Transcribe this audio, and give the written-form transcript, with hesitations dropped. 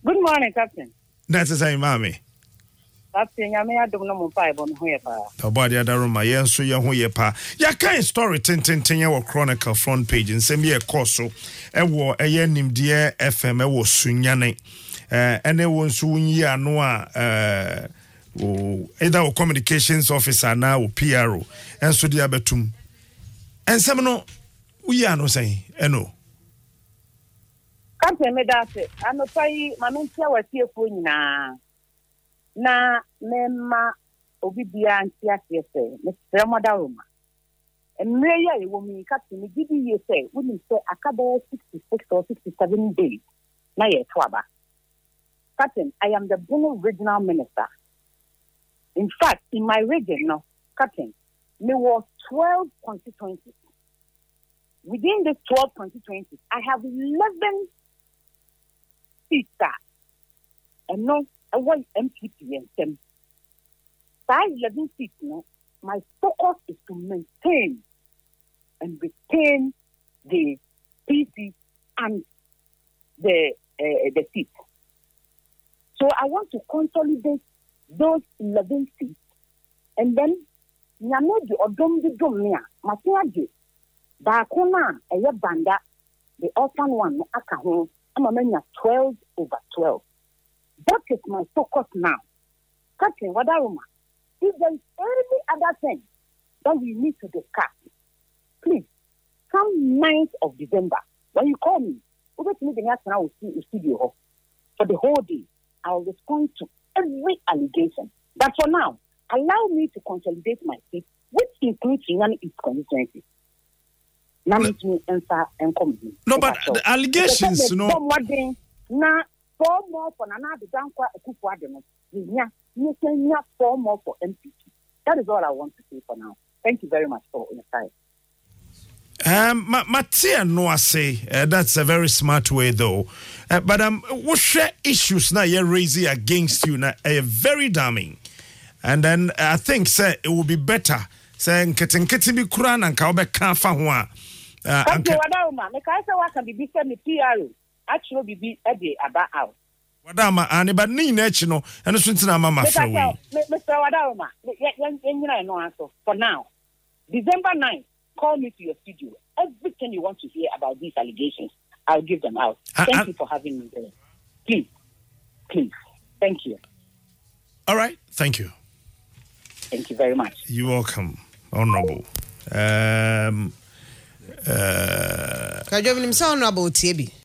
Good morning, Captain. That's the same, Mammy. Captain, I may have done no 5 on here. About the other room, yes, so young way pa. Ya kind story 10 year chronicle front page and send me a course. A war a year named Dear FM, a was Sunyane. And there was Sunya Noa, either communications officer now or PRO, and so the abetum. And some no, we are no saying, no. Captain, me that's it. I'm a fire, my mentor was here for you na mema obibia antia say Mr. Madaruma emreya e wo mi Captain me gidi ye say we need say akaba 66 or 67 days na ye twaba. Captain, I am the Bono regional minister. In fact, in my region no, Captain, there was 12 constituencies. Within the 12 constituencies, I have 11 seats and no I want MPP and SEM. 11 seats, no, my focus is to maintain and retain the PC and the seats. So I want to consolidate those 11 seats. And then, Nyamedi Odomdi Domia, Matiaji, Bakuna, Banda, the orphan one, Akaho, I'm a 12/12. That is my focus now. Captain Wadaruma, if there is any other thing that we need to discuss, please, come 9th of December, when you call me, over to me the next I will see in studio for the whole day. I will respond to every allegation. But for now, allow me to consolidate my seat, which includes Union East constituency. Now, let me answer and come. No, but the allegations, no. Now, 4 more for Nana the Dankwa Ekufuademo. You can 4 more for MPP. That is all I want to say for now. Thank you very much for your time. Matia no I say that's a very smart way though. But what share issues now you're raising against you now are very damning. And then I think say it will be better saying nketi bi kura na nka obeka fa ho a. Okay, Wadama, me kai say wa kan bi say me PRO. Actually bibi e dey aba out. Wadama ani ba ni na echi no eno so ntina mama fra we. Mr. Wadama, you know answer for now. December 9th, call me to your studio. Everything you want to hear about these allegations, I'll give them out. Thank you for having me there. Please. Thank you. All right. Thank you. Thank you very much. You're welcome, Honorable. Honorable Tiebi.